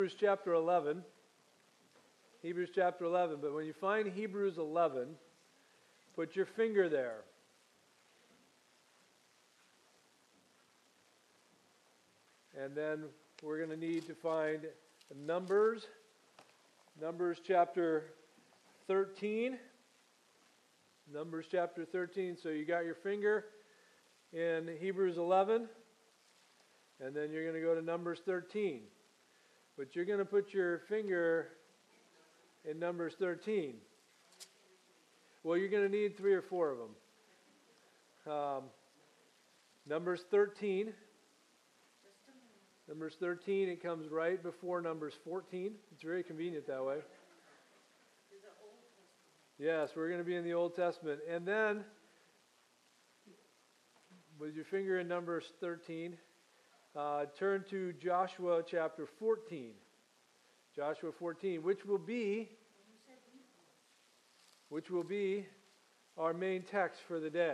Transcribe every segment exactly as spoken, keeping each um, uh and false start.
Hebrews chapter eleven. Hebrews chapter eleven. But when you find Hebrews eleven, put your finger there. And then we're going to need to find Numbers. Numbers chapter thirteen. Numbers chapter thirteen. So you got your finger in Hebrews eleven. And then you're going to go to Numbers thirteen. But you're going to put your finger in Numbers thirteen. Well, you're going to need three or four of them. Um, Numbers thirteen. Numbers thirteen, it comes right before Numbers fourteen. It's very convenient that way. Yes, we're going to be in the Old Testament. And then, with your finger in Numbers thirteen, uh, turn to Joshua chapter fourteen. Joshua fourteen, which will be, which will be our main text for the day.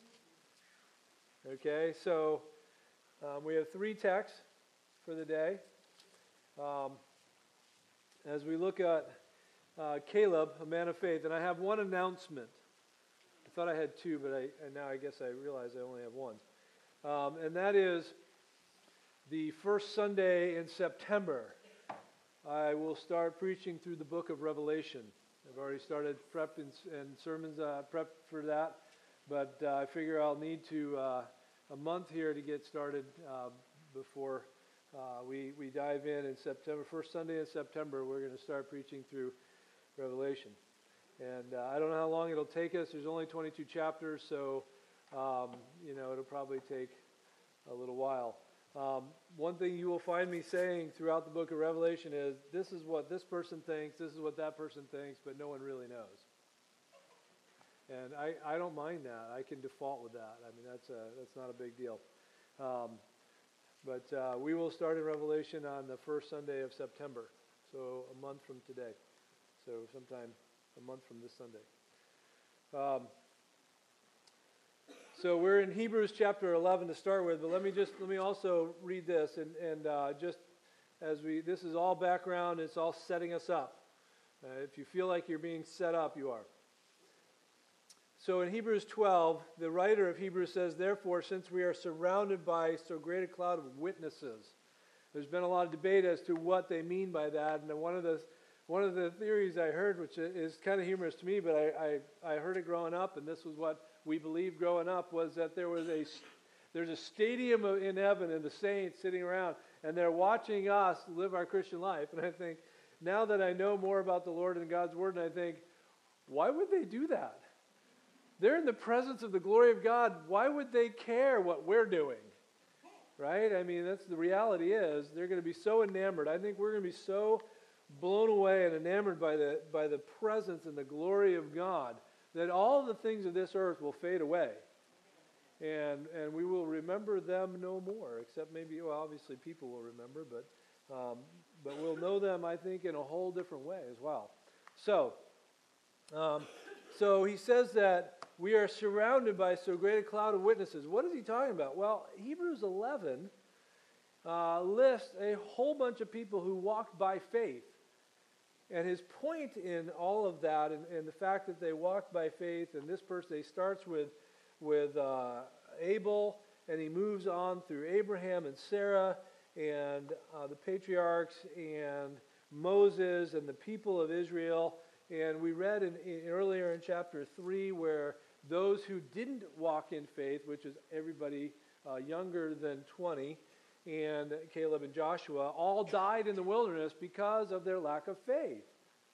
Okay, so um, we have three texts for the day. Um, as we look at uh, Caleb, a man of faith, and I have one announcement. I thought I had two, but I and now I guess I realize I only have one. Um, and that is the first Sunday in September. I will start preaching through the book of Revelation. I've already started prep and, and sermons uh, prep for that, but uh, I figure I'll need to uh, a month here to get started uh, before Uh, we, we dive in in September. First Sunday in September, we're going to start preaching through Revelation. And uh, I don't know how long it'll take us. There's only twenty-two chapters, so, um, you know, it'll probably take a little while. Um, one thing you will find me saying throughout the book of Revelation is, this is what this person thinks, this is what that person thinks, but no one really knows. And I, I don't mind that. I can default with that. I mean, that's a, that's not a big deal. Um, But uh, we will start in Revelation on the first Sunday of September, so a month from today. So sometime a month from this Sunday. Um, so we're in Hebrews chapter eleven to start with, but let me just let me also read this and and uh, just as we this is all background. It's all setting us up. Uh, if you feel like you're being set up, you are. So in Hebrews twelve, the writer of Hebrews says, therefore, since we are surrounded by so great a cloud of witnesses, there's been a lot of debate as to what they mean by that. And one of the one of the theories I heard, which is kind of humorous to me, but I, I, I heard it growing up, and this was what we believed growing up, was that there was a there's a stadium in heaven and the saints sitting around, and they're watching us live our Christian life. And I think, now that I know more about the Lord and God's Word, and I think, why would they do that? They're in the presence of the glory of God. Why would they care what we're doing? Right? I mean, that's the reality is they're going to be so enamored. I think we're going to be so blown away and enamored by the by the presence and the glory of God that all the things of this earth will fade away. And and we will remember them no more, except maybe, well, obviously people will remember, but um, but we'll know them, I think, in a whole different way as well. So, um, so he says that we are surrounded by so great a cloud of witnesses. What is he talking about? Well, Hebrews eleven uh, lists a whole bunch of people who walked by faith. And his point in all of that, and, and the fact that they walked by faith, and this person, he starts with, with uh, Abel, and he moves on through Abraham and Sarah, and uh, the patriarchs, and Moses, and the people of Israel. And we read in, in, earlier in chapter three where those who didn't walk in faith, which is everybody uh, younger than twenty, and Caleb and Joshua, all died in the wilderness because of their lack of faith.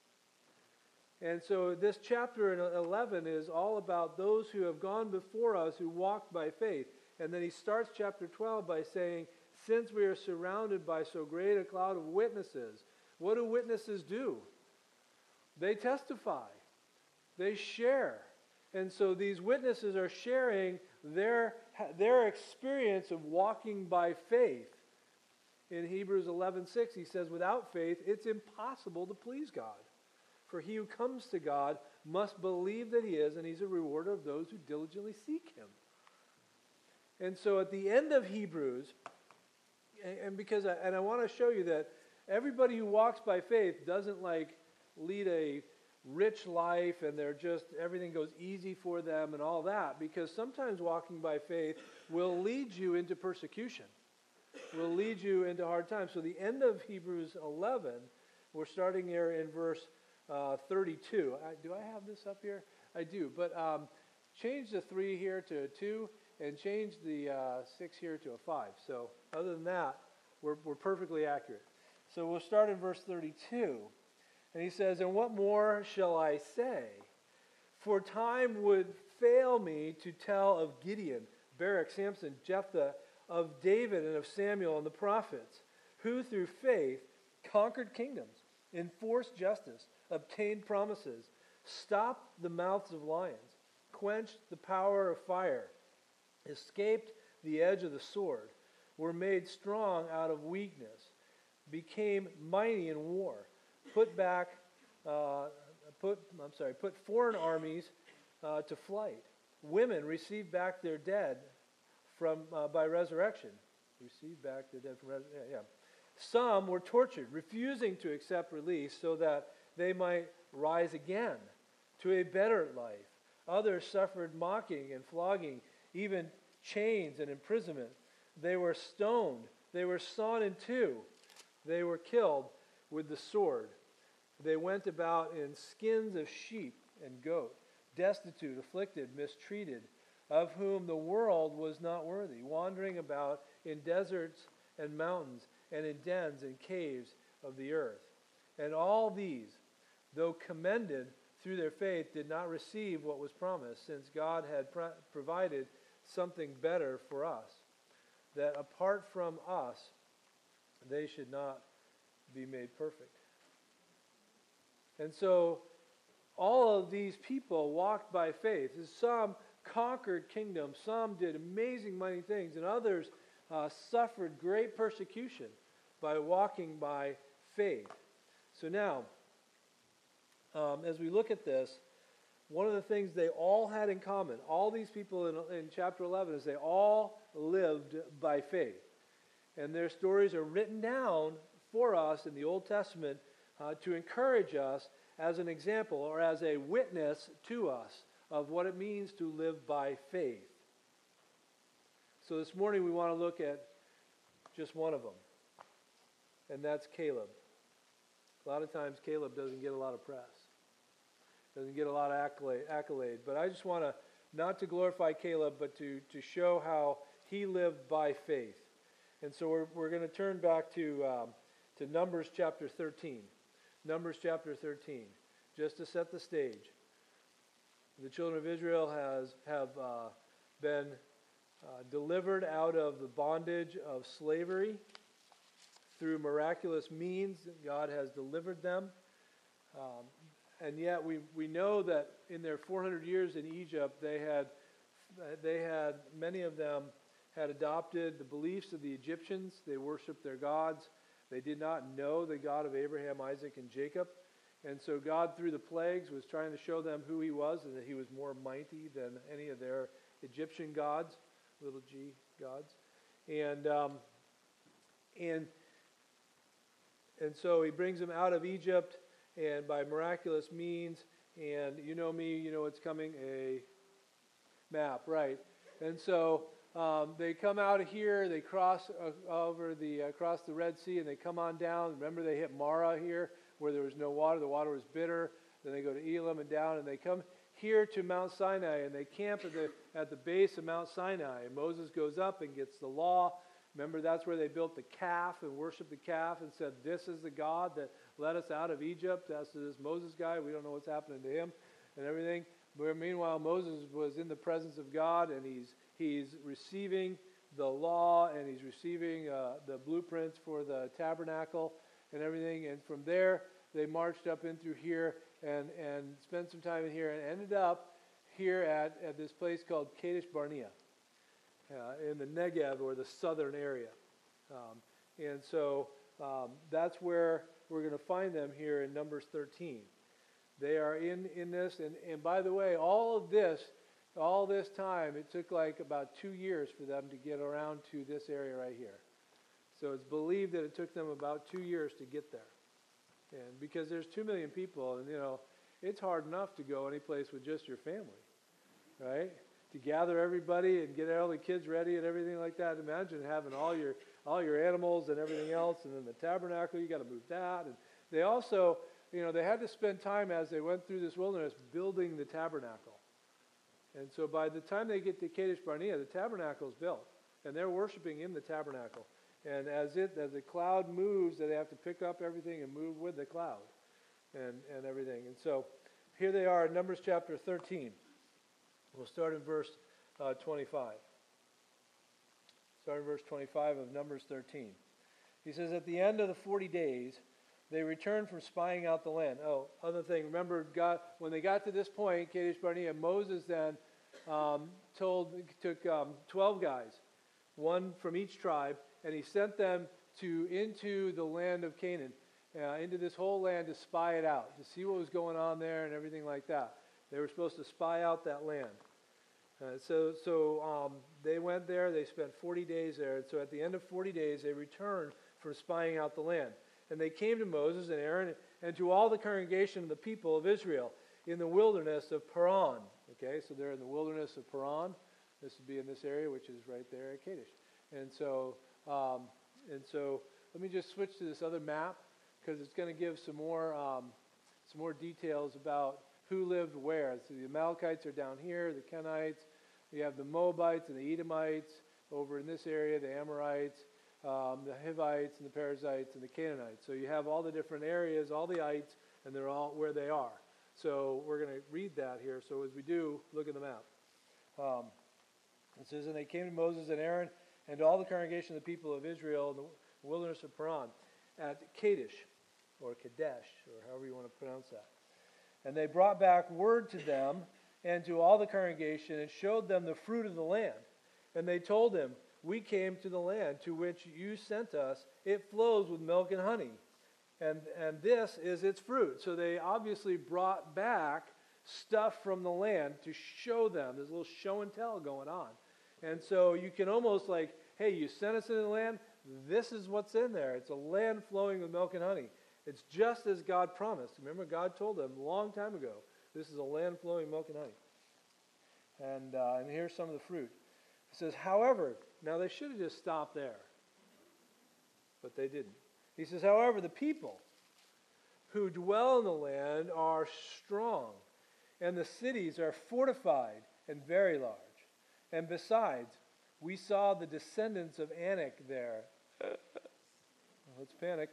And so this chapter in eleven is all about those who have gone before us who walked by faith. And then he starts chapter twelve by saying, since we are surrounded by so great a cloud of witnesses, what do witnesses do? They testify. They share. And so these witnesses are sharing their, their experience of walking by faith. In Hebrews eleven six, he says, without faith, it's impossible to please God. For he who comes to God must believe that he is, and he's a rewarder of those who diligently seek him. And so at the end of Hebrews, and because I, and I want to show you that everybody who walks by faith doesn't like lead a rich life and they're just, everything goes easy for them and all that, because sometimes walking by faith will lead you into persecution, will lead you into hard times. So the end of Hebrews eleven, we're starting here in verse uh, thirty-two. I, do I have this up here? I do, but um, change the three here to a two and change the uh, six here to a five. So other than that, we're, we're perfectly accurate. So we'll start in verse thirty-two. And he says, "And what more shall I say? For time would fail me to tell of Gideon, Barak, Samson, Jephthah, of David and of Samuel and the prophets, who through faith conquered kingdoms, enforced justice, obtained promises, stopped the mouths of lions, quenched the power of fire, escaped the edge of the sword, were made strong out of weakness, became mighty in war, put back, uh, put I'm sorry, put foreign armies uh, to flight. Women received back their dead from uh, by resurrection. Received back their dead from resurrection. Yeah, yeah. Some were tortured, refusing to accept release so that they might rise again to a better life. Others suffered mocking and flogging, even chains and imprisonment. They were stoned. They were sawn in two. They were killed with the sword. They went about in skins of sheep and goat, destitute, afflicted, mistreated, of whom the world was not worthy, wandering about in deserts and mountains and in dens and caves of the earth. And all these, though commended through their faith, did not receive what was promised, since God had pro- provided something better for us, that apart from us, they should not be made perfect." And so all of these people walked by faith. Some conquered kingdoms, some did amazing mighty things, and others uh, suffered great persecution by walking by faith. So now, um, as we look at this, one of the things they all had in common, all these people in, in chapter eleven, is they all lived by faith. And their stories are written down for us in the Old Testament uh, to encourage us as an example or as a witness to us of what it means to live by faith. So this morning we want to look at just one of them, and that's Caleb. A lot of times Caleb doesn't get a lot of press, doesn't get a lot of accolade, accolade. But I just want to, not to glorify Caleb, but to, to show how he lived by faith. And so we're, we're going to turn back to, um, to Numbers chapter thirteen. Numbers chapter thirteen, just to set the stage. The children of Israel has have uh, been uh, delivered out of the bondage of slavery through miraculous means. God has delivered them. Um, and yet we, we know that in their four hundred years in Egypt, they had, they had, many of them had adopted the beliefs of the Egyptians. They worshiped their gods. They did not know the God of Abraham, Isaac, and Jacob. And so God, through the plagues, was trying to show them who he was and that he was more mighty than any of their Egyptian gods, little g gods. And um, and and so he brings them out of Egypt, and by miraculous means, and you know me, you know what's coming, a map, right? And so Um, they come out of here, they cross uh, over the uh, across the Red Sea, and they come on down. Remember, they hit Marah here, where there was no water. The water was bitter. Then they go to Elim and down, and they come here to Mount Sinai, and they camp at the at the base of Mount Sinai. And Moses goes up and gets the law. Remember, that's where they built the calf and worshipped the calf and said, "This is the God that led us out of Egypt." As to this Moses guy, we don't know what's happening to him and everything. But meanwhile, Moses was in the presence of God, and he's He's receiving the law, and he's receiving uh, the blueprints for the tabernacle and everything. And from there, they marched up in through here and, and spent some time in here and ended up here at, at this place called Kadesh Barnea uh, in the Negev, or the southern area. Um, and so um, that's where we're going to find them here in Numbers thirteen. They are in, in this. And, and by the way, all of this All this time, it took like about two years for them to get around to this area right here. So it's believed that it took them about two years to get there. And because there's two million people, and you know, it's hard enough to go any place with just your family, right? To gather everybody and get all the kids ready and everything like that. Imagine having all your all your animals and everything else, and then the tabernacle, you got to move that. And they also, you know, they had to spend time as they went through this wilderness building the tabernacle. And so by the time they get to Kadesh Barnea, the tabernacle is built, and they're worshiping in the tabernacle. And as it as the cloud moves, they have to pick up everything and move with the cloud, and and everything. And so here they are in Numbers chapter thirteen. We'll start in verse uh, twenty-five. Start in verse twenty-five of Numbers thirteen. He says, at the end of the forty days, they returned from spying out the land. Oh, other thing, remember, God, when they got to this point, Kadesh Barnea, Moses then um, told, took um, twelve guys, one from each tribe, and he sent them to into the land of Canaan, uh, into this whole land to spy it out, to see what was going on there and everything like that. They were supposed to spy out that land. Uh, so so um, they went there. They spent forty days there. And so at the end of forty days, they returned from spying out the land. And they came to Moses and Aaron and to all the congregation of the people of Israel in the wilderness of Paran. Okay, so they're in the wilderness of Paran. This would be in this area, which is right there at Kadesh. And so, um, and so, let me just switch to this other map because it's going to give some more, um, some more details about who lived where. So the Amalekites are down here, the Kenites. You have the Moabites and the Edomites over in this area, the Amorites, um, the Hivites and the Perizzites and the Canaanites. So you have all the different areas, all the ites, and they're all where they are. So we're going to read that here. So as we do, look at the map. Um, it says, and they came to Moses and Aaron and to all the congregation of the people of Israel in the wilderness of Paran at Kadesh, or Kadesh, or however you want to pronounce that. And they brought back word to them and to all the congregation and showed them the fruit of the land. And they told him, we came to the land to which you sent us. It flows with milk and honey. And, and this is its fruit. So they obviously brought back stuff from the land to show them. There's a little show and tell going on. And so you can almost like, hey, you sent us into the land. This is what's in there. It's a land flowing with milk and honey. It's just as God promised. Remember, God told them a long time ago, this is a land flowing milk and honey. And, uh, and here's some of the fruit. It says, however, now they should have just stopped there, but they didn't. He says, however, the people who dwell in the land are strong, and the cities are fortified and very large. And besides, we saw the descendants of Anak there. Let's panic.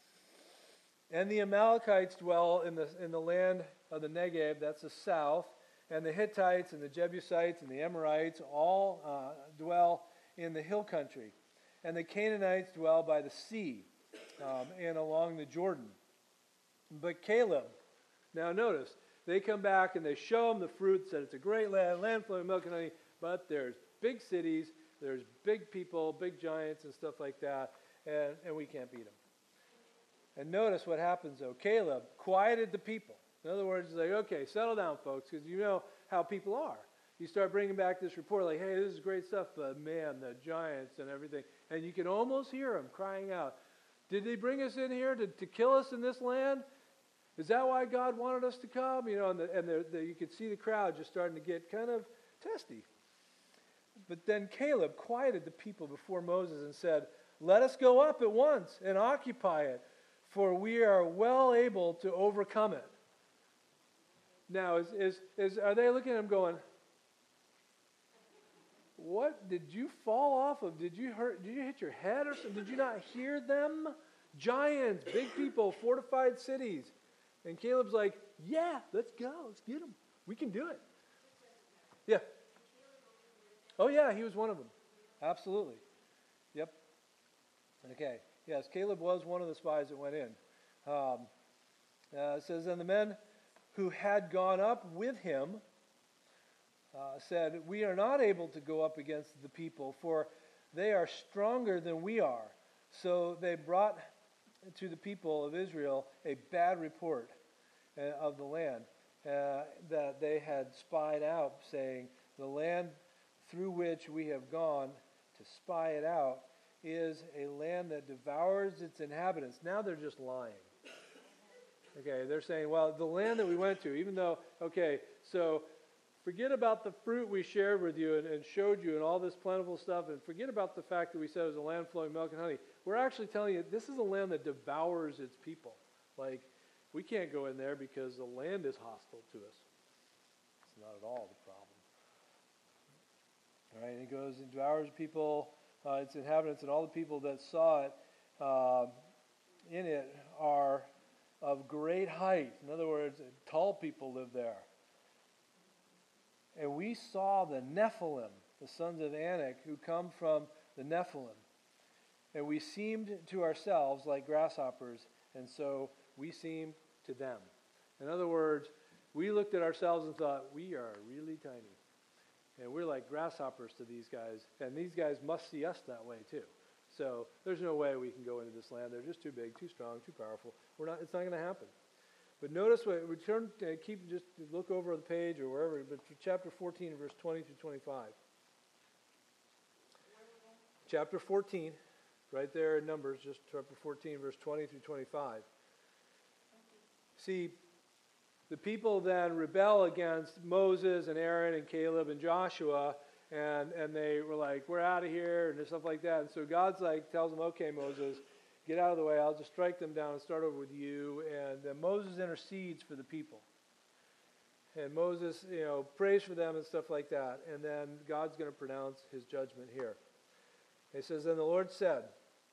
And the Amalekites dwell in the in the land of the Negev, that's the south, and the Hittites and the Jebusites and the Amorites all uh, dwell in the hill country. And the Canaanites dwell by the sea um, and along the Jordan. But Caleb, now notice, they come back and they show them the fruit, said it's a great land, land flowing milk and honey, but there's big cities, there's big people, big giants and stuff like that, and, and we can't beat them. And notice what happens, though. Caleb quieted the people. In other words, he's like, okay, settle down, folks, because you know how people are. You start bringing back this report like, hey, this is great stuff, but man, the giants and everything. And you can almost hear them crying out, did they bring us in here to, to kill us in this land? Is that why God wanted us to come? You know, and, the, and the, the, you could see the crowd just starting to get kind of testy. But then Caleb quieted the people before Moses and said, let us go up at once and occupy it, for we are well able to overcome it. Now, is, is, is, are they looking at him going, what did you fall off of? Did you hurt? Did you hit your head or something? Did you not hear them? Giants, big people, fortified cities. And Caleb's like, yeah, let's go. Let's get them. We can do it. Yeah. Oh, yeah, he was one of them. Absolutely. Yep. Okay. Yes, Caleb was one of the spies that went in. Um, uh, it says, and the men who had gone up with him uh, said, we are not able to go up against the people, for they are stronger than we are. So they brought to the people of Israel a bad report uh, of the land uh, that they had spied out, saying, the land through which we have gone to spy it out is a land that devours its inhabitants. Now they're just lying. Okay, they're saying, well, the land that we went to, even though, okay, so forget about the fruit we shared with you and, and showed you and all this plentiful stuff, and forget about the fact that we said it was a land flowing milk and honey. We're actually telling you this is a land that devours its people. Like, we can't go in there because the land is hostile to us. It's not at all the problem. All right, and it goes and devours people, uh, its inhabitants, and all the people that saw it uh, in it are of great height. In other words, tall people live there. And we saw the Nephilim, the sons of Anak, who come from the Nephilim. And we seemed to ourselves like grasshoppers, and so we seemed to them. In other words, we looked at ourselves and thought, we are really tiny. And we're like grasshoppers to these guys, and these guys must see us that way too. So there's no way we can go into this land. They're just too big, too strong, too powerful. We're not. It's not going to happen. But notice what we turn. Uh, keep just look over the page or wherever. But chapter fourteen, verse twenty through twenty-five. Chapter fourteen, right there in Numbers, just chapter fourteen, verse twenty through twenty-five. See, the people then rebel against Moses and Aaron and Caleb and Joshua. And and they were like, we're out of here, and stuff like that. And so God's like, tells them, okay, Moses, get out of the way. I'll just strike them down and start over with you. And then Moses intercedes for the people. And Moses, you know, prays for them and stuff like that. And then God's going to pronounce his judgment here. He says, then the Lord said,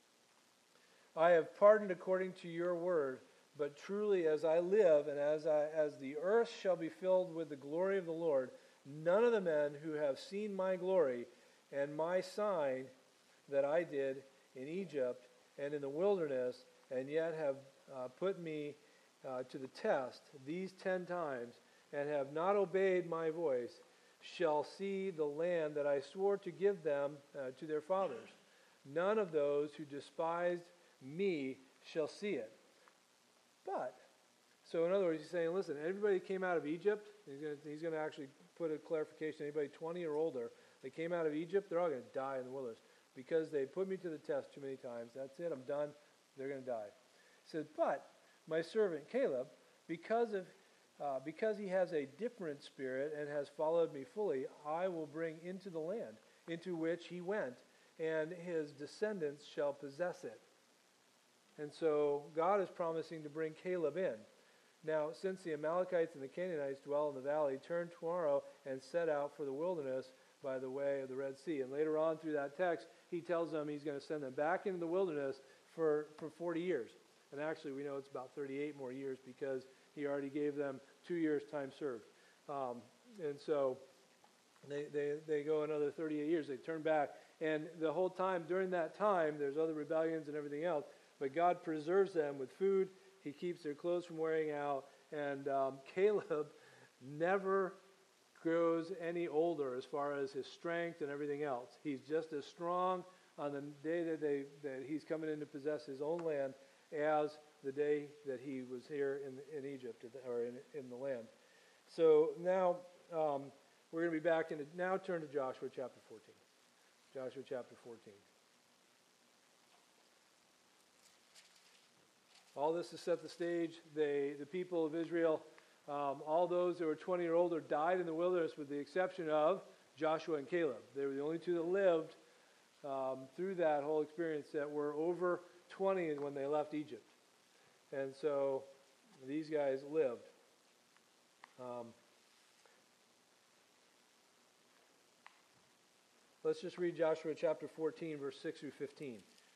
I have pardoned according to your word, but truly as I live and as I, as the earth shall be filled with the glory of the Lord, none of the men who have seen my glory and my sign that I did in Egypt and in the wilderness, and yet have uh, put me uh, to the test these ten times, and have not obeyed my voice, shall see the land that I swore to give them uh, to their fathers. None of those who despised me shall see it. But, so in other words, he's saying, listen, everybody that came out of Egypt, he's going to, he's going to actually put a clarification, anybody twenty or older, they came out of Egypt, they're all going to die in the wilderness because they put me to the test too many times. That's it, I'm done. They're going to die. He says, but my servant Caleb, because of uh, because he has a different spirit and has followed me fully, I will bring into the land into which he went, and his descendants shall possess it. And so God is promising to bring Caleb in. Now, since the Amalekites and the Canaanites dwell in the valley, turn tomorrow and set out for the wilderness by the way of the Red Sea. And later on through that text, he tells them he's going to send them back into the wilderness for, for forty years. And actually, we know it's about thirty-eight more years because he already gave them two years' time served. Um, and so they, they, they go another thirty-eight years. They turn back. And the whole time, during that time, there's other rebellions and everything else. But God preserves them with food. He keeps their clothes from wearing out. And um, Caleb never grows any older as far as his strength and everything else. He's just as strong on the day that, they, that he's coming in to possess his own land as the day that he was here in, in Egypt or in, in the land. So now um, we're going to be back into, now turn to Joshua chapter fourteen. Joshua chapter fourteen. All this to set the stage. They, the people of Israel, um, all those that were twenty or older died in the wilderness with the exception of Joshua and Caleb. They were the only two that lived um, through that whole experience that were over twenty when they left Egypt. And so these guys lived. Um, let's just read Joshua chapter fourteen, verse six through fifteen.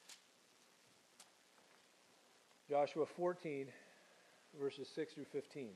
Joshua fourteen, verses six through fifteen.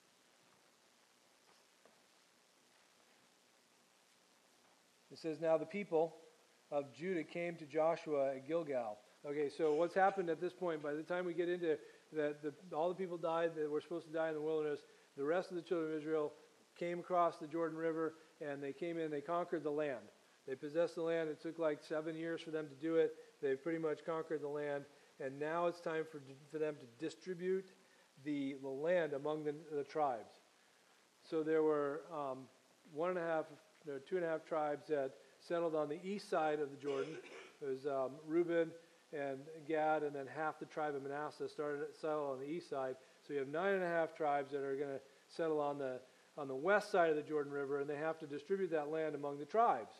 It says, now the people of Judah came to Joshua at Gilgal. Okay, so what's happened at this point, by the time we get into that, the, all the people died that were supposed to die in the wilderness, the rest of the children of Israel came across the Jordan River, and they came in, they conquered the land. They possessed the land. It took like seven years for them to do it. They pretty much conquered the land. And now it's time for, for them to distribute the, the land among the, the tribes. So there were um, one and a half, there were two and a half tribes that settled on the east side of the Jordan, It was um, Reuben and Gad, and then half the tribe of Manasseh started to settle on the east side. So you have nine and a half tribes that are going to settle on the on the west side of the Jordan River, and they have to distribute that land among the tribes.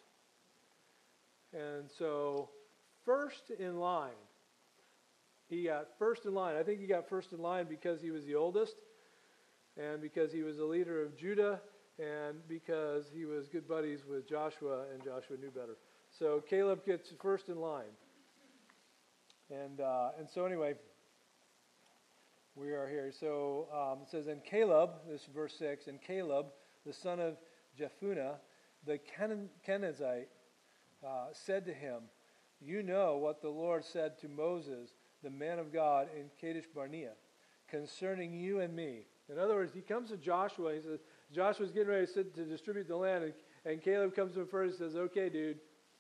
And so first in line, he got first in line. I think he got first in line because he was the oldest, and because he was the leader of Judah, and because he was good buddies with Joshua, and Joshua knew better. So Caleb gets first in line. And uh, and so anyway, we are here. So um, it says, and Caleb, this is verse six, and Caleb, the son of Jephunneh, the Ken- Kenizzite, uh, said to him, you know what the Lord said to Moses, the man of God, in Kadesh Barnea, concerning you and me. In other words, he comes to Joshua, he says, Joshua's getting ready to, sit, to distribute the land, and, and Caleb comes to him first and says, okay, dude,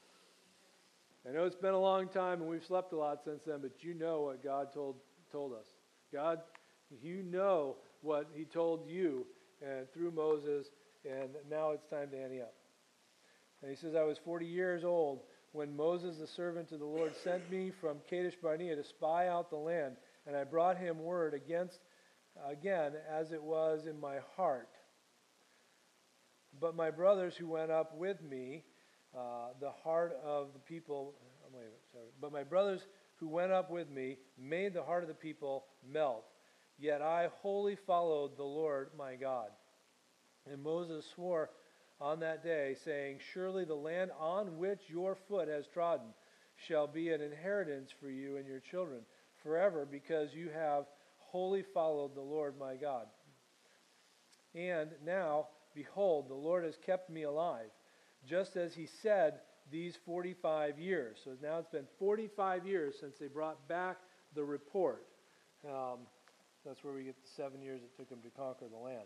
I know it's been a long time and we've slept a lot since then, but you know what God told told us. God, you know what he told you and through Moses, and now it's time to ante up. And he says, I was forty years old when Moses, the servant of the Lord, sent me from Kadesh Barnea to spy out the land, and I brought him word against again as it was in my heart. But my brothers who went up with me, Uh, the heart of the people, oh, wait a minute, sorry. But my brothers who went up with me made the heart of the people melt. Yet I wholly followed the Lord my God. And Moses swore on that day, saying, surely the land on which your foot has trodden shall be an inheritance for you and your children forever, because you have wholly followed the Lord my God. And now, behold, the Lord has kept me alive, just as he said these forty-five years. So now it's been forty-five years since they brought back the report. Um, that's where we get the seven years it took them to conquer the land.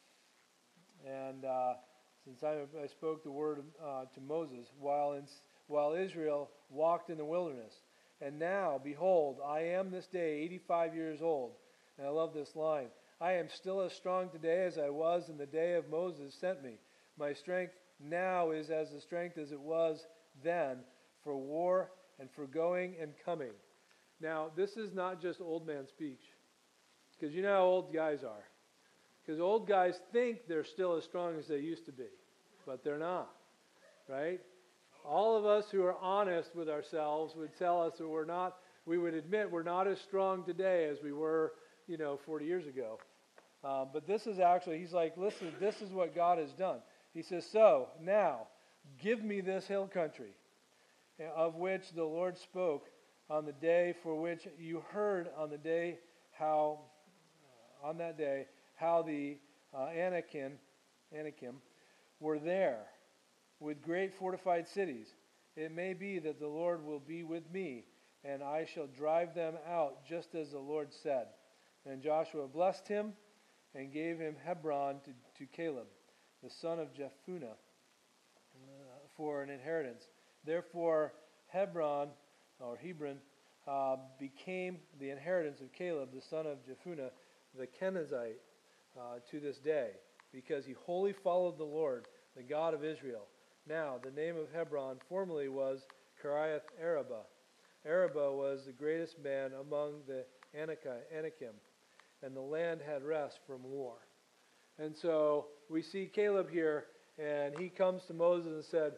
And uh, since I, I spoke the word uh, to Moses while, in, while Israel walked in the wilderness. And now, behold, I am this day eighty-five years old. And I love this line. I am still as strong today as I was in the day of Moses sent me. My strength now is as the strength as it was then for war and for going and coming. Now, this is not just old man speech, because you know how old guys are. Because old guys think they're still as strong as they used to be, but they're not, right? All of us who are honest with ourselves would tell us that we're not, we would admit we're not as strong today as we were, you know, forty years ago. Uh, but this is actually, he's like, listen, this is what God has done. He says, so, now, give me this hill country, of which the Lord spoke on the day for which you heard on the day how, uh, on that day, how the uh, Anakim, Anakim were there with great fortified cities. It may be that the Lord will be with me, and I shall drive them out, just as the Lord said. And Joshua blessed him and gave him Hebron to, to Caleb, the son of Jephunneh, uh, for an inheritance. Therefore, Hebron, or Hebron, uh, became the inheritance of Caleb, the son of Jephunneh, the Kenizzite, uh, to this day, because he wholly followed the Lord, the God of Israel. Now, the name of Hebron formerly was Kiriath Arba. Arba was the greatest man among the Anakim, and the land had rest from war. And so we see Caleb here, and he comes to Moses and said,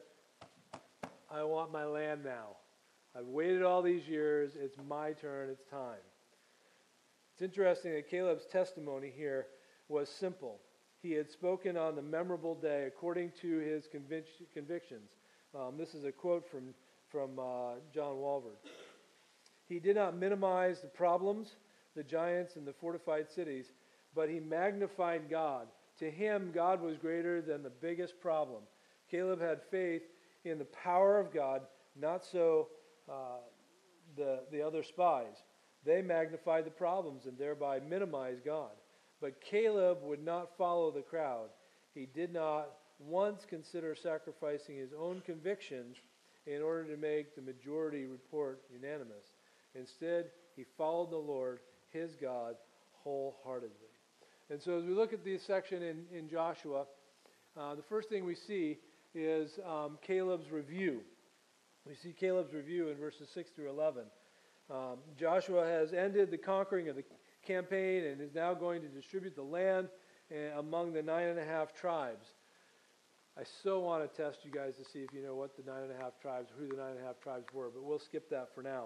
I want my land now. I've waited all these years. It's my turn. It's time. It's interesting that Caleb's testimony here was simple. He had spoken on the memorable day according to his convic- convictions. Um, this is a quote from, from uh, John Walvoord. He did not minimize the problems, the giants, and the fortified cities, but he magnified God. To him, God was greater than the biggest problem. Caleb had faith in the power of God, not so uh, the, the other spies. They magnified the problems and thereby minimized God. But Caleb would not follow the crowd. He did not once consider sacrificing his own convictions in order to make the majority report unanimous. Instead, he followed the Lord, his God, wholeheartedly. And so as we look at this section in, in Joshua, uh, the first thing we see is um, Caleb's review. We see Caleb's review in verses six through eleven. Um, Joshua has ended the conquering of the campaign and is now going to distribute the land uh, among the nine and a half tribes. I so want to test you guys to see if you know what the nine and a half tribes, who the nine and a half tribes were, but we'll skip that for now.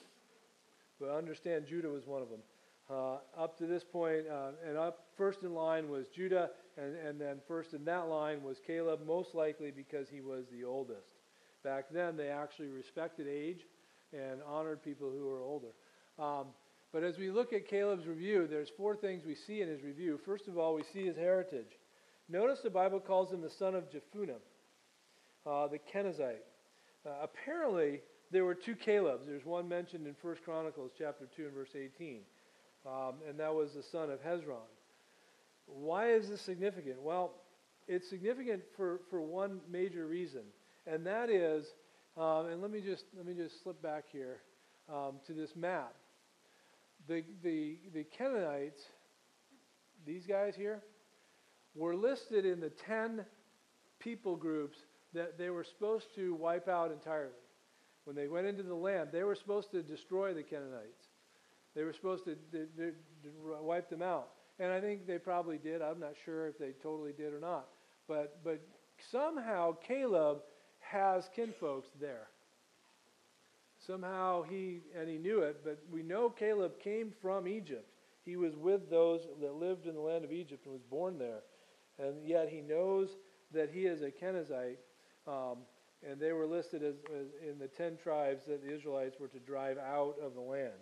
But understand Judah was one of them. Uh, up to this point, uh, and up first in line was Judah, and, and then first in that line was Caleb, most likely because he was the oldest. Back then, they actually respected age and honored people who were older. Um, but as we look at Caleb's review, there's four things we see in his review. First of all, we see his heritage. Notice the Bible calls him the son of Jephunneh, uh, the Kenizzite. Uh, apparently, there were two Calebs. There's one mentioned in First Chronicles chapter two and verse eighteen, um, and that was the son of Hezron. Why is this significant? Well, it's significant for, for one major reason, and that is, um, and let me just let me just slip back here um, to this map. The the the Kenites, these guys here, were listed in the ten people groups that they were supposed to wipe out entirely. When they went into the land, they were supposed to destroy the Canaanites. They were supposed to, to, to, to wipe them out. And I think they probably did. I'm not sure if they totally did or not. But, but somehow Caleb has kinfolks there. Somehow he, and he knew it, but we know Caleb came from Egypt. He was with those that lived in the land of Egypt and was born there. And yet he knows that he is a Kenizzite, um, and they were listed as, as in the ten tribes that the Israelites were to drive out of the land.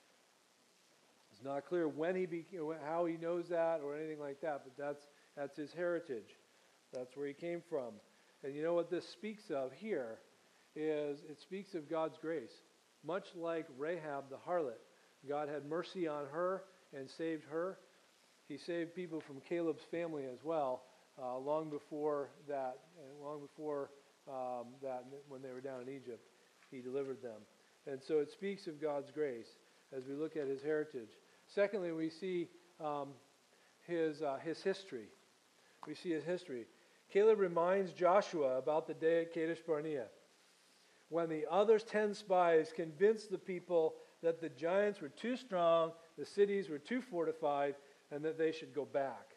It's not clear when he became, how he knows that or anything like that, but that's that's his heritage. That's where he came from. And you know what this speaks of here is it speaks of God's grace. Much like Rahab the harlot, God had mercy on her and saved her. He saved people from Caleb's family as well, uh, long before that, and long before um, that, when they were down in Egypt, he delivered them. And so it speaks of God's grace as we look at his heritage. Secondly, we see um, his uh, his history. We see his history. Caleb reminds Joshua about the day at Kadesh Barnea, when the other ten spies convinced the people that the giants were too strong, the cities were too fortified, and that they should go back.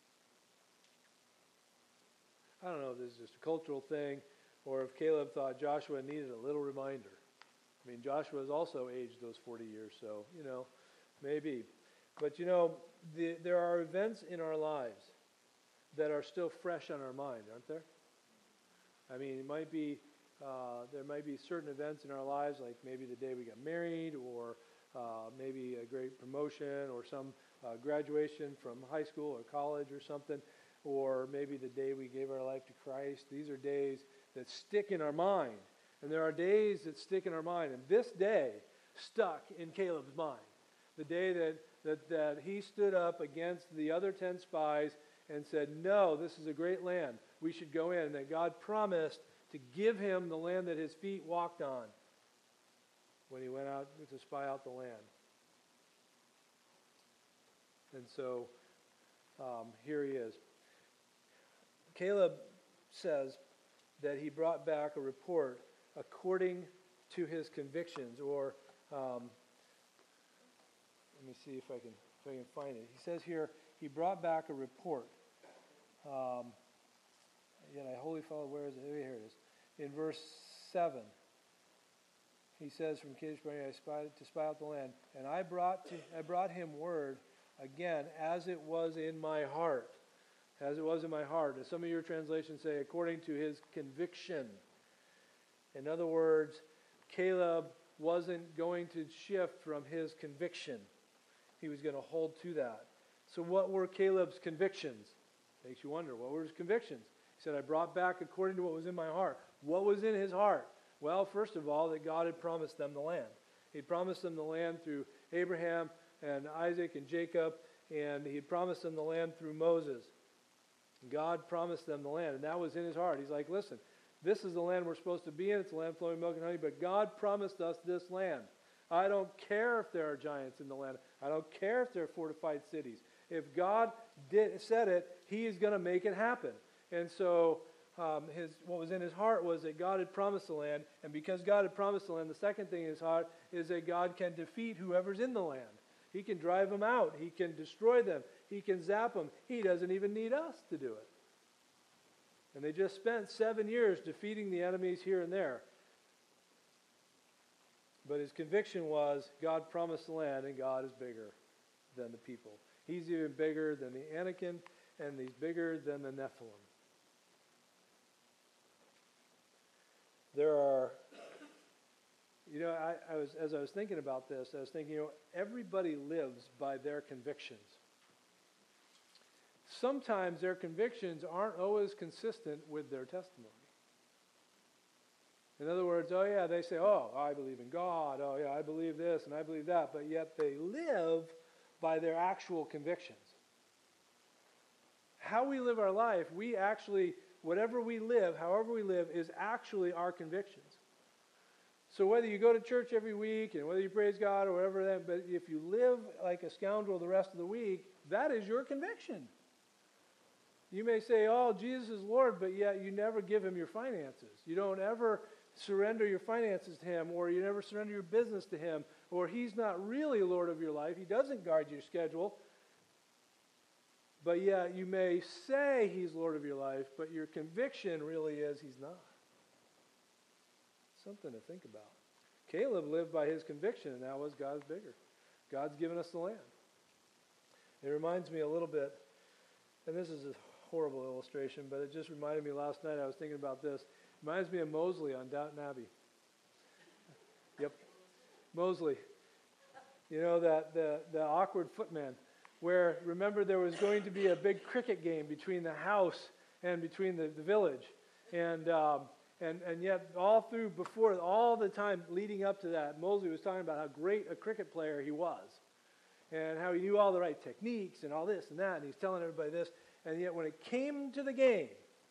I don't know if this is just a cultural thing or if Caleb thought Joshua needed a little reminder. I mean, Joshua has also aged those forty years, so, you know, maybe. But, you know, the, there are events in our lives that are still fresh on our mind, aren't there? I mean, it might be, uh, there might be certain events in our lives, like maybe the day we got married, or uh, maybe a great promotion, or some Uh, graduation from high school or college or something, or maybe the day we gave our life to Christ. These are days that stick in our mind. And there are days that stick in our mind. And this day stuck in Caleb's mind. The day that, that, that he stood up against the other ten spies and said, no, this is a great land. We should go in. And that God promised to give him the land that his feet walked on when he went out to spy out the land. And so um, here he is. Caleb says that he brought back a report according to his convictions, or um, let me see if I can if I can find it. He says here he brought back a report. Um, yet I wholly followed. Where is it? Here it is. In verse seven, he says, "From Kadesh Barnea I spied to spy out the land, and I brought to I brought him word." Again, as it was in my heart. As it was in my heart. As some of your translations say, according to his conviction. In other words, Caleb wasn't going to shift from his conviction. He was going to hold to that. So what were Caleb's convictions? Makes you wonder, what were his convictions? He said, I brought back according to what was in my heart. What was in his heart? Well, first of all, that God had promised them the land. He'd promised them the land through Abraham and Isaac and Jacob, and he had promised them the land through Moses. God promised them the land, and that was in his heart. He's like, listen, this is the land we're supposed to be in. It's a land flowing milk and honey, but God promised us this land. I don't care if there are giants in the land. I don't care if there are fortified cities. If God did, said it, he is going to make it happen. And so um, his what was in his heart was that God had promised the land, and because God had promised the land, the second thing in his heart is that God can defeat whoever's in the land. He can drive them out. He can destroy them. He can zap them. He doesn't even need us to do it. And they just spent seven years defeating the enemies here and there. But his conviction was, God promised the land, and God is bigger than the people. He's even bigger than the Anakim, and he's bigger than the Nephilim. There are, you know, I, I was as I was thinking about this, I was thinking, you know, everybody lives by their convictions. Sometimes their convictions aren't always consistent with their testimony. In other words, oh yeah, they say, oh, I believe in God, oh yeah, I believe this and I believe that, but yet they live by their actual convictions. How we live our life, we actually, whatever we live, however we live, is actually our convictions. So whether you go to church every week and whether you praise God or whatever, that, but if you live like a scoundrel the rest of the week, that is your conviction. You may say, oh, Jesus is Lord, but yet you never give him your finances. You don't ever surrender your finances to him, or you never surrender your business to him, or he's not really Lord of your life. He doesn't guard your schedule. But yet you may say he's Lord of your life, but your conviction really is he's not. Something to think about. Caleb lived by his conviction, and that was God's bigger. God's given us the land. It reminds me a little bit, and this is a horrible illustration, but it just reminded me last night, I was thinking about this. It reminds me of Mosley on Downton Abbey. Yep. Mosley. You know, that the, the awkward footman, where, remember, there was going to be a big cricket game between the house and between the, the village. And, um, and, and yet, all through, before, all the time leading up to that, Mosley was talking about how great a cricket player he was. And how he knew all the right techniques and all this and that. And he's telling everybody this. And yet, when it came to the game,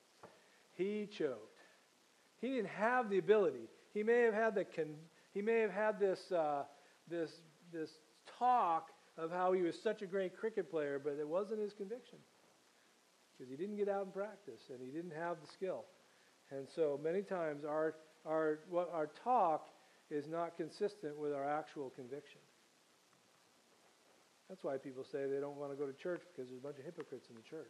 he choked. He didn't have the ability. He may have had the con- he may have had this uh, this this talk of how he was such a great cricket player, but it wasn't his conviction because he didn't get out and practice and he didn't have the skill. And so many times our our what our talk is not consistent with our actual conviction. That's why people say they don't want to go to church, because there's a bunch of hypocrites in the church.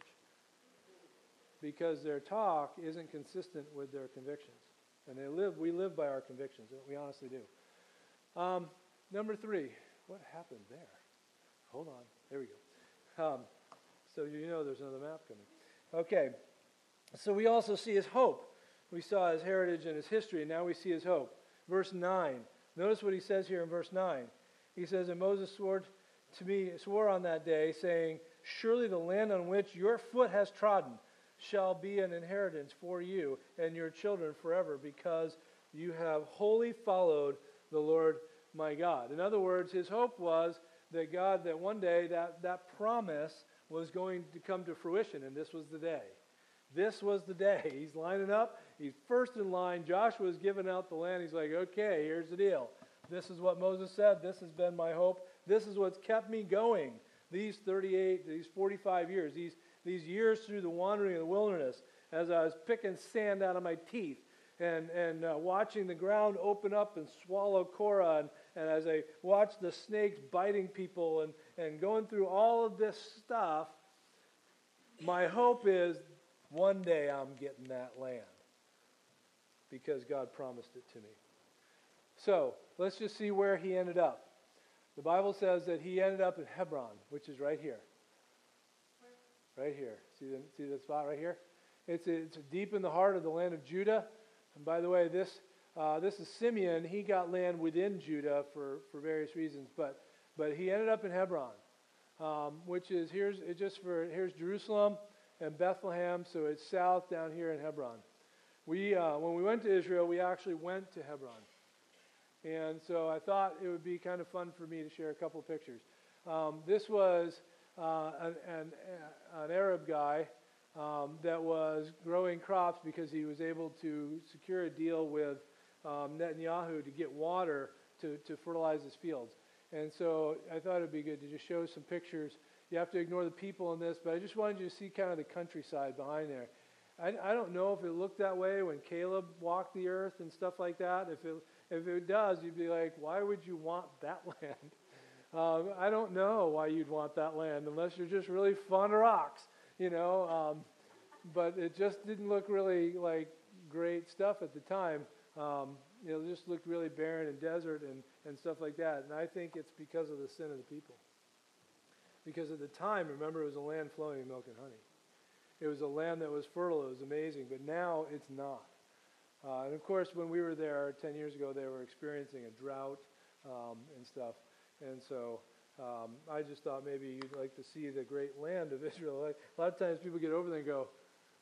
Because their talk isn't consistent with their convictions. And they live. We live by our convictions. We honestly do. Um, number three. What happened there? Hold on. There we go. Um, so you know there's another map coming. Okay. So we also see his hope. We saw his heritage and his history, and now we see his hope. Verse nine. Notice what he says here in verse nine. He says, and Moses swore to me, swore on that day, saying, surely the land on which your foot has trodden shall be an inheritance for you and your children forever, because you have wholly followed the Lord my God. In other words, his hope was that God, that one day that, that promise was going to come to fruition, and this was the day. This was the day. He's lining up. He's first in line. Joshua's giving out the land. He's like, okay, here's the deal. This is what Moses said. This has been my hope. This is what's kept me going these thirty-eight, these forty-five years, these, these years through the wandering of the wilderness, as I was picking sand out of my teeth and, and uh, watching the ground open up and swallow Korah, and, and as I watched the snakes biting people and, and going through all of this stuff, my hope is one day I'm getting that land because God promised it to me. So let's just see where he ended up. The Bible says that he ended up in Hebron, which is right here. Right here. See the, see the spot right here? It's, it's deep in the heart of the land of Judah. And by the way, this uh, this is Simeon. He got land within Judah for, for various reasons. But but he ended up in Hebron, um, which is, here's it just for, here's Jerusalem and Bethlehem. So it's south down here in Hebron. We uh, when we went to Israel, we actually went to Hebron. And so I thought it would be kind of fun for me to share a couple of pictures. Um, this was uh, an, an, an Arab guy um, that was growing crops because he was able to secure a deal with um, Netanyahu to get water to, to fertilize his fields. And so I thought it would be good to just show some pictures. You have to ignore the people in this, but I just wanted you to see kind of the countryside behind there. I, I don't know if it looked that way when Caleb walked the earth and stuff like that. If it, if it does, you'd be like, why would you want that land? Um, I don't know why you'd want that land unless you're just really fond of rocks, you know. Um, but it just didn't look really like great stuff at the time. Um, you know, it just looked really barren and desert and, and stuff like that. And I think it's because of the sin of the people. Because at the time, remember, it was a land flowing with milk and honey. It was a land that was fertile. It was amazing. But now it's not. Uh, and of course, when we were there ten years ago, they were experiencing a drought um, and stuff. And so um, I just thought maybe you'd like to see the great land of Israel. Like, a lot of times people get over there and go,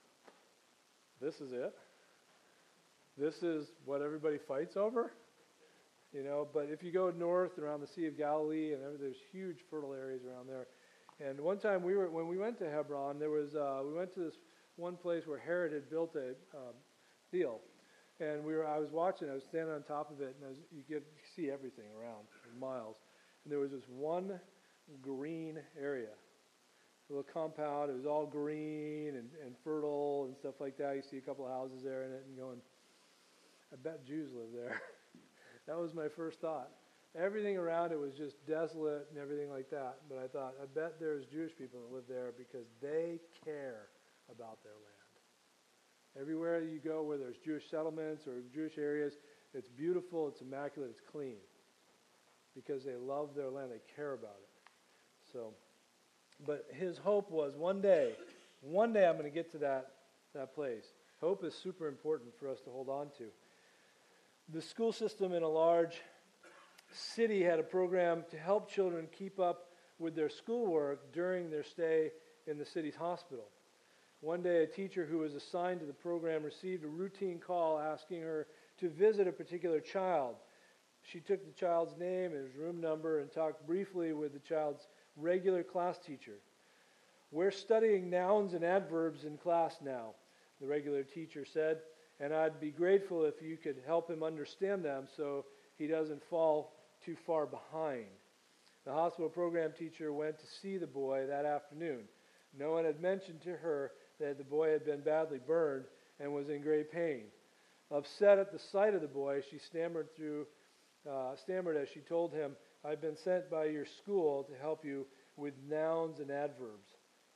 this is it? This is what everybody fights over? You know, but if you go north around the Sea of Galilee, and there's huge fertile areas around there. And one time we were, when we went to Hebron, there was, uh, we went to this one place where Herod had built a um, deal. And we were, I was watching, I was standing on top of it, and I was, you could see everything around for miles. And there was this one green area, a little compound. It was all green and, and fertile and stuff like that. You see a couple of houses there in it and going, I bet Jews live there. That was my first thought. Everything around it was just desolate and everything like that. But I thought, I bet there's Jewish people that live there because they care about their land. Everywhere you go where there's Jewish settlements or Jewish areas, it's beautiful, it's immaculate, it's clean. Because they love their land, they care about it. So, but his hope was one day, one day I'm going to get to that, that place. Hope is super important for us to hold on to. The school system in a large city had a program to help children keep up with their schoolwork during their stay in the city's hospital. One day, a teacher who was assigned to the program received a routine call asking her to visit a particular child. She took the child's name and his room number and talked briefly with the child's regular class teacher. We're studying nouns and adverbs in class now, the regular teacher said, and I'd be grateful if you could help him understand them so he doesn't fall too far behind. The hospital program teacher went to see the boy that afternoon. No one had mentioned to her that the boy had been badly burned and was in great pain. Upset at the sight of the boy, she stammered through, uh, stammered as she told him, I've been sent by your school to help you with nouns and adverbs.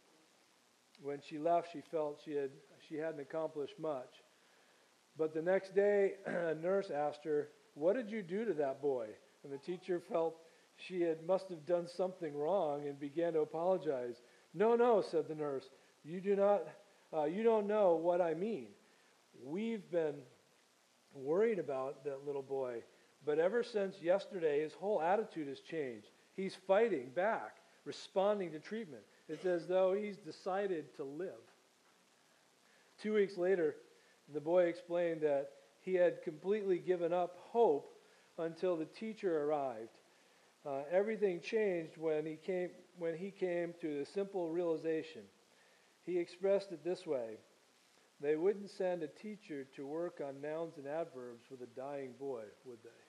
When she left, she felt she had she hadn't accomplished much. But the next day, a nurse asked her, what did you do to that boy? And the teacher felt she had must have done something wrong and began to apologize. No, no, said the nurse. You do not, uh, you don't know what I mean. We've been worried about that little boy, but ever since yesterday, his whole attitude has changed. He's fighting back, responding to treatment. It's as though he's decided to live. Two weeks later, the boy explained that he had completely given up hope until the teacher arrived. Uh, everything changed when he came when he came to the simple realization. He expressed it this way: they wouldn't send a teacher to work on nouns and adverbs with a dying boy, would they?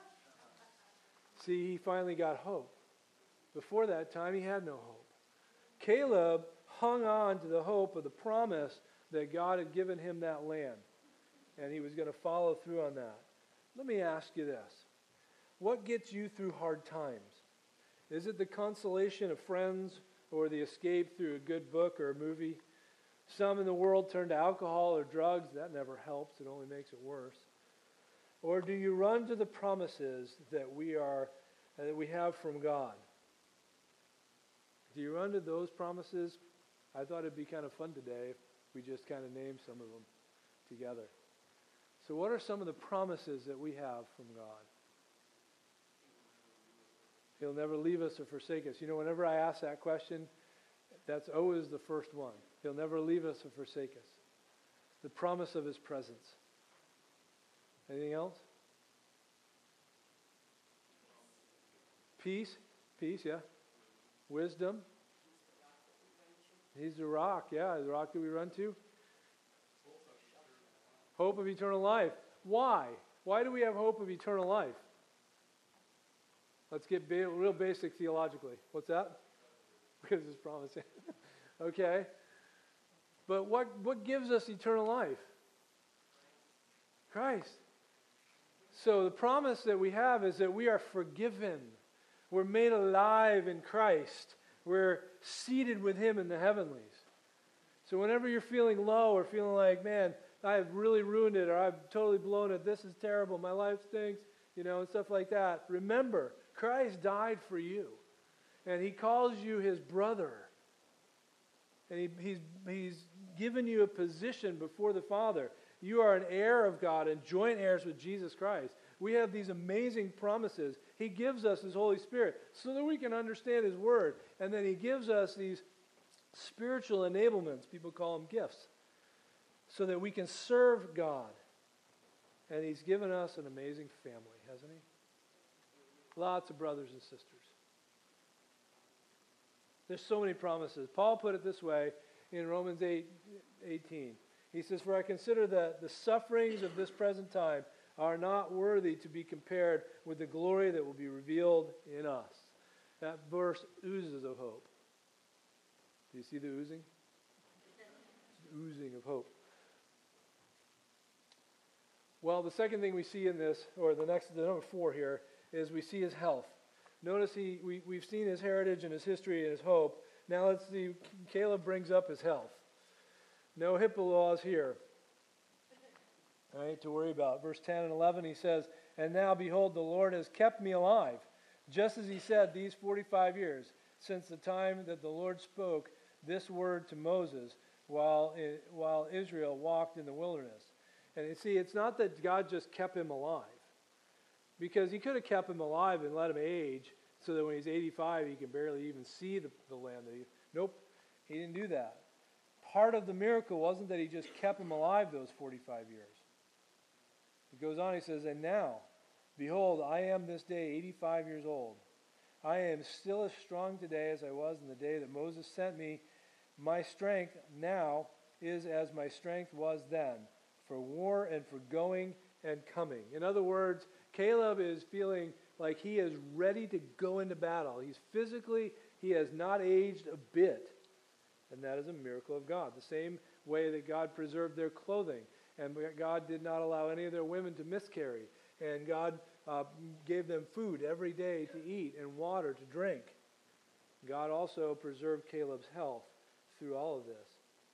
See, he finally got hope. Before that time, he had no hope. Caleb hung on to the hope of the promise that God had given him that land, and he was going to follow through on that. Let me ask you this. What gets you through hard times? Is it the consolation of friends or the escape through a good book or a movie? Some in the world turn to alcohol or drugs. That never helps. It only makes it worse. Or do you run to the promises that we are uh, that we have from God? Do you run to those promises? I thought it'd be kind of fun today if we just kind of named some of them together. So what are some of the promises that we have from God? He'll never leave us or forsake us. You know, whenever I ask that question, that's always the first one. He'll never leave us or forsake us. The promise of his presence. Anything else? Peace. Peace, yeah. Wisdom. He's the rock, yeah. The rock that we run to. Hope of eternal life. Why? Why do we have hope of eternal life? Let's get ba- real basic theologically. What's that? Because it's promising. Okay. But what, what gives us eternal life? Christ. So the promise that we have is that we are forgiven. We're made alive in Christ. We're seated with Him in the heavenlies. So whenever you're feeling low or feeling like, man, I've really ruined it, or I've totally blown it, this is terrible, my life stinks, you know, and stuff like that, remember, Christ died for you. And He calls you His brother. And he, he's, he's given you a position before the Father. You are an heir of God and joint heirs with Jesus Christ. We have these amazing promises. He gives us His Holy Spirit so that we can understand His Word. And then He gives us these spiritual enablements. People call them gifts. So that we can serve God. And He's given us an amazing family, hasn't He? Lots of brothers and sisters. There's so many promises. Paul put it this way in Romans eight eighteen. He says, "For I consider that the sufferings of this present time are not worthy to be compared with the glory that will be revealed in us." That verse oozes of hope. Do you see the oozing? It's oozing of hope. Well, the second thing we see in this, or the next, the number four here, is we see His health. Notice he, we, we've seen His heritage and His history and His hope. Now let's see, Caleb brings up His health. No HIPAA laws here. All right, to worry about. Verse ten and eleven, he says, "And now, behold, the Lord has kept me alive, just as He said these forty-five years, since the time that the Lord spoke this word to Moses while, it, while Israel walked in the wilderness." And you see, it's not that God just kept him alive. Because He could have kept him alive and let him age so that when he's eighty-five, he can barely even see the, the land. That he, nope, He didn't do that. Part of the miracle wasn't that He just kept him alive those forty-five years. He goes on, he says, "And now, behold, I am this day eighty-five years old. I am still as strong today as I was in the day that Moses sent me. My strength now is as my strength was then, for war and for going and coming." In other words, Caleb is feeling like he is ready to go into battle. He's physically, he has not aged a bit. And that is a miracle of God. The same way that God preserved their clothing. And God did not allow any of their women to miscarry. And God uh, gave them food every day to eat and water to drink. God also preserved Caleb's health through all of this.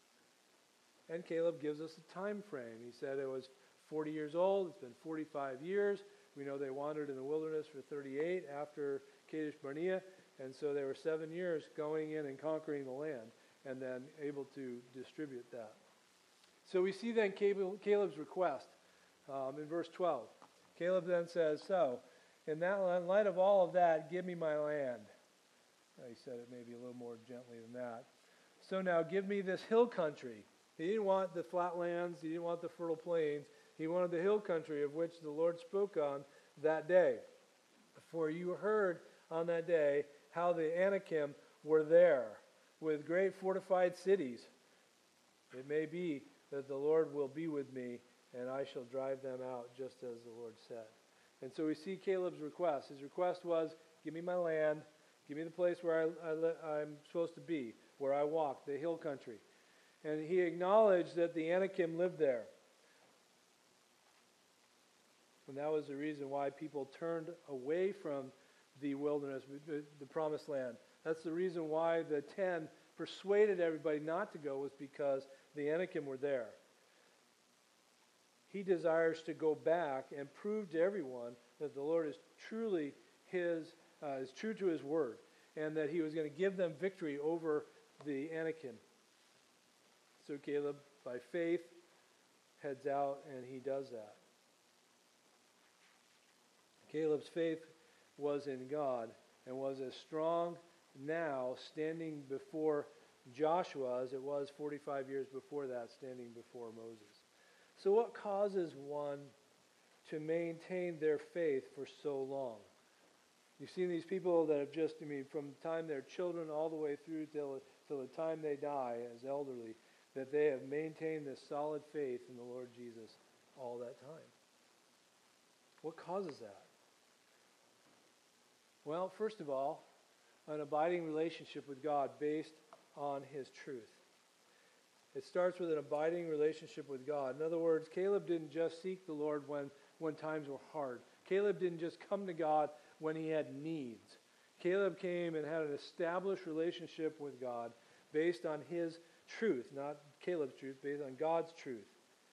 And Caleb gives us a time frame. He said it was forty years old. It's been forty-five years. We know they wandered in the wilderness for thirty-eight after Kadesh Barnea. And so they were seven years going in and conquering the land and then able to distribute that. So we see then Caleb's request um, in verse twelve. Caleb then says, "So, in that in light of all of that, give me my land." Now, he said it maybe a little more gently than that. "So now give me this hill country." He didn't want the flat lands. He didn't want the fertile plains. He wanted the hill country of which the Lord spoke on that day. "For you heard on that day how the Anakim were there with great fortified cities. It may be that the Lord will be with me, and I shall drive them out, just as the Lord said." And so we see Caleb's request. His request was, give me my land, give me the place where I, I, I'm supposed to be, where I walk, the hill country. And he acknowledged that the Anakim lived there. And that was the reason why people turned away from the wilderness, the promised land. That's the reason why the ten persuaded everybody not to go, was because the Anakim were there. He desires to go back and prove to everyone that the Lord is truly his, uh, is true to His word, and that He was going to give them victory over the Anakim. So Caleb, by faith, heads out and he does that. Caleb's faith was in God and was as strong now standing before Joshua as it was forty-five years before that standing before Moses. So what causes one to maintain their faith for so long? You've seen these people that have just, I mean, from the time they're children all the way through till, till the time they die as elderly, that they have maintained this solid faith in the Lord Jesus all that time. What causes that? Well, first of all, an abiding relationship with God based on His truth. It starts with an abiding relationship with God. In other words, Caleb didn't just seek the Lord when, when times were hard. Caleb didn't just come to God when he had needs. Caleb came and had an established relationship with God based on his truth, not Caleb's truth, based on God's truth.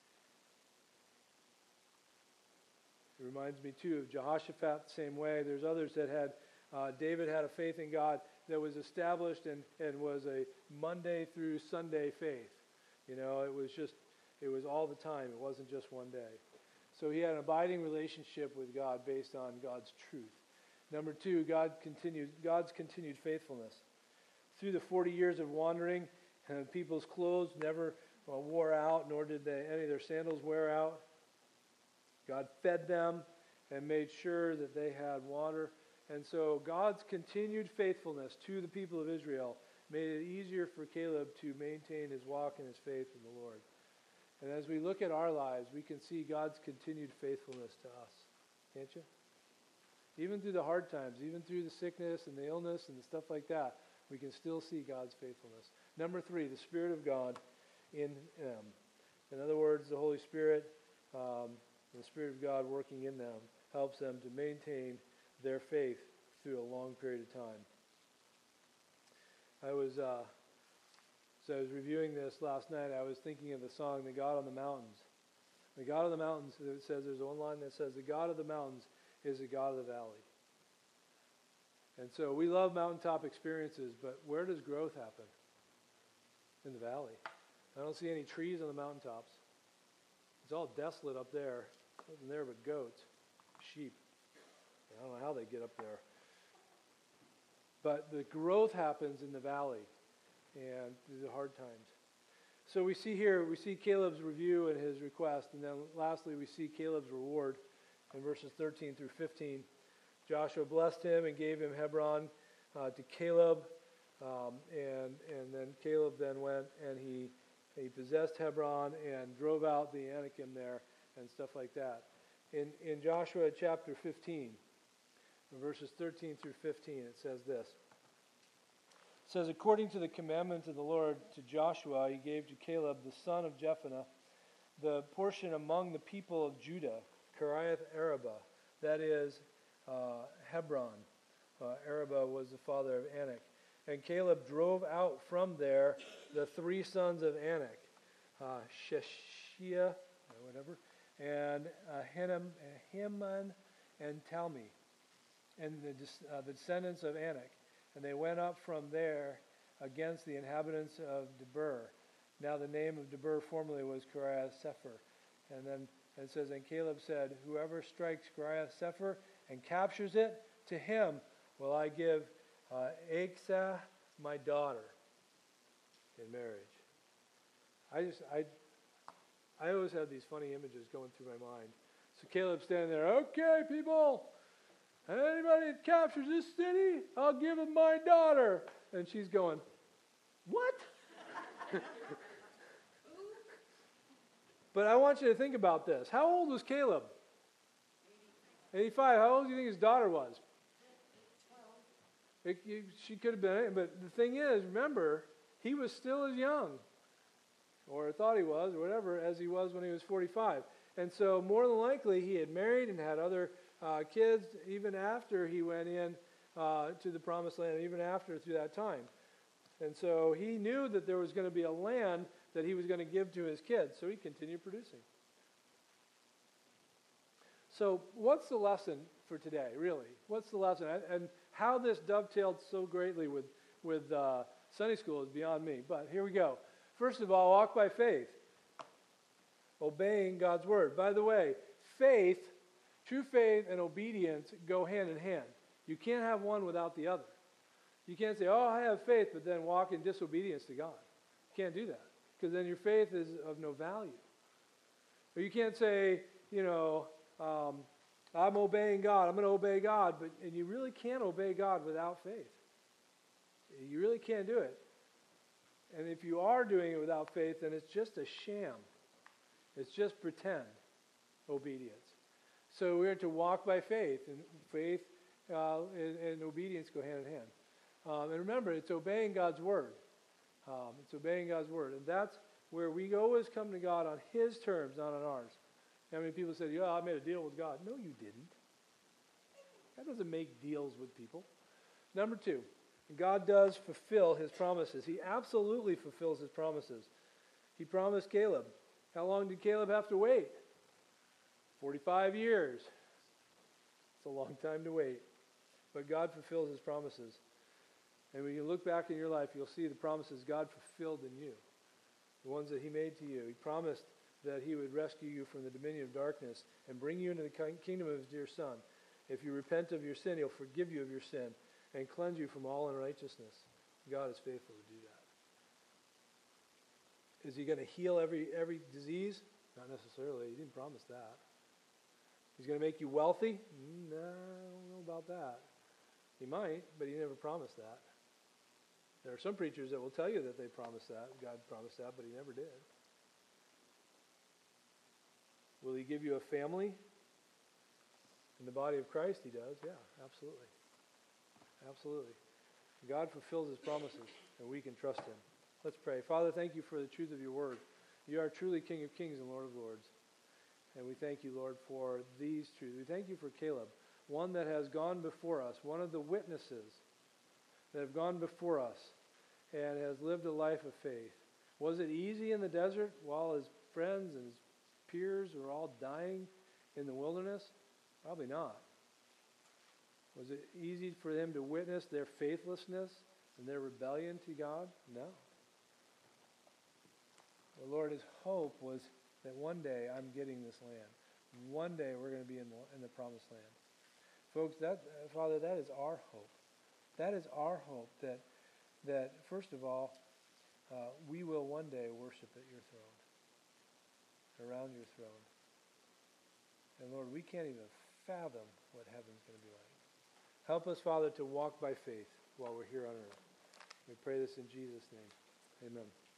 It reminds me too of Jehoshaphat the same way. There's others that had, uh, David had a faith in God that was established and, and was a Monday through Sunday faith. You know, it was just, it was all the time. It wasn't just one day. So he had an abiding relationship with God based on God's truth. Number two, God continued, God's continued faithfulness. Through the forty years of wandering, uh, people's clothes never uh, wore out, nor did they, any of their sandals wear out. God fed them and made sure that they had water. And so God's continued faithfulness to the people of Israel made it easier for Caleb to maintain his walk and his faith in the Lord. And as we look at our lives, we can see God's continued faithfulness to us. Can't you? Even through the hard times, even through the sickness and the illness and the stuff like that, we can still see God's faithfulness. Number three, the Spirit of God in them. In other words, the Holy Spirit, um, the Spirit of God working in them, helps them to maintain their faith through a long period of time. I was, uh, so I was reviewing this last night, I was thinking of the song, The God on the Mountains. The God of the Mountains, it says, there's one line that says, the God of the mountains is the God of the valley. And so we love mountaintop experiences, but where does growth happen? In the valley. I don't see any trees on the mountaintops. It's all desolate up there. Nothing there but goats, sheep. I don't know how they get up there. But the growth happens in the valley and through the hard times. So we see here, we see Caleb's review and his request, and then lastly we see Caleb's reward in verses thirteen through fifteen. Joshua blessed him and gave him Hebron uh, to Caleb, um, and and then Caleb then went and he he possessed Hebron and drove out the Anakim there and stuff like that. In in Joshua chapter fifteen, in verses thirteen through fifteen, it says this. It says, according to the commandment of the Lord to Joshua, he gave to Caleb, the son of Jephunneh, the portion among the people of Judah, Kiriath Araba, that is uh, Hebron. Uh, Araba was the father of Anak. And Caleb drove out from there the three sons of Anak, uh, Sheshia, or whatever, and uh, Hinnom, Heman, and Talmi, and the, uh, the descendants of Anak. And they went up from there against the inhabitants of Debir. Now the name of Debir formerly was Kiriath Sefer. And then it says, and Caleb said, whoever strikes Kiriath Sefer and captures it, to him will I give uh, Achsah, my daughter, in marriage. I just, I, I always have these funny images going through my mind. So Caleb's standing there, okay, people, anybody that captures this city, I'll give him my daughter. And she's going, what? But I want you to think about this. How old was Caleb? eighty-five. How old do you think his daughter was? It, it, she could have been, but the thing is, remember, he was still as young, or thought he was, or whatever, as he was when he was forty-five. And so more than likely, he had married and had other uh, kids even after he went in uh, to the promised land, even after through that time. And so he knew that there was going to be a land that he was going to give to his kids, so he continued producing. So what's the lesson for today, really? What's the lesson? And how this dovetailed so greatly with, with uh, Sunday school is beyond me. But here we go. First of all, walk by faith, obeying God's word. By the way, faith, true faith and obedience go hand in hand. You can't have one without the other. You can't say, oh, I have faith, but then walk in disobedience to God. You can't do that, because then your faith is of no value. Or you can't say, you know, um, I'm obeying God, I'm going to obey God, but and you really can't obey God without faith. You really can't do it. And if you are doing it without faith, then it's just a sham. It's just pretend obedience. So we're to walk by faith, and faith uh, and, and obedience go hand in hand. Um, and remember, it's obeying God's word. Um, it's obeying God's word, and that's where we always come to God on his terms, not on ours. How many people said, yeah, I made a deal with God? No, you didn't. God doesn't make deals with people. Number two, God does fulfill his promises. He absolutely fulfills his promises. He promised Caleb. How long did Caleb have to wait? forty-five years. It's a long time to wait. But God fulfills his promises. And when you look back in your life, you'll see the promises God fulfilled in you. The ones that he made to you. He promised that he would rescue you from the dominion of darkness and bring you into the kingdom of his dear Son. If you repent of your sin, he'll forgive you of your sin and cleanse you from all unrighteousness. God is faithful to do that. Is he going to heal every every disease? Not necessarily. He didn't promise that. He's going to make you wealthy? No, I don't know about that. He might, but he never promised that. There are some preachers that will tell you that they promised that. God promised that, but he never did. Will he give you a family? In the body of Christ, he does. Yeah, absolutely. Absolutely. God fulfills his promises, and we can trust him. Let's pray. Father, thank you for the truth of your word. You are truly King of kings and Lord of lords. And we thank you, Lord, for these truths. We thank you for Caleb, one that has gone before us, one of the witnesses that have gone before us and has lived a life of faith. Was it easy in the desert while his friends and his peers were all dying in the wilderness? Probably not. Was it easy for them to witness their faithlessness and their rebellion to God? No. The Lord, his hope was that one day I'm getting this land. One day we're going to be in the, in the promised land. Folks, that uh, Father, that is our hope. That is our hope that, that first of all, uh, we will one day worship at your throne, around your throne. And Lord, we can't even fathom what heaven's going to be like. Help us, Father, to walk by faith while we're here on earth. We pray this in Jesus' name. Amen.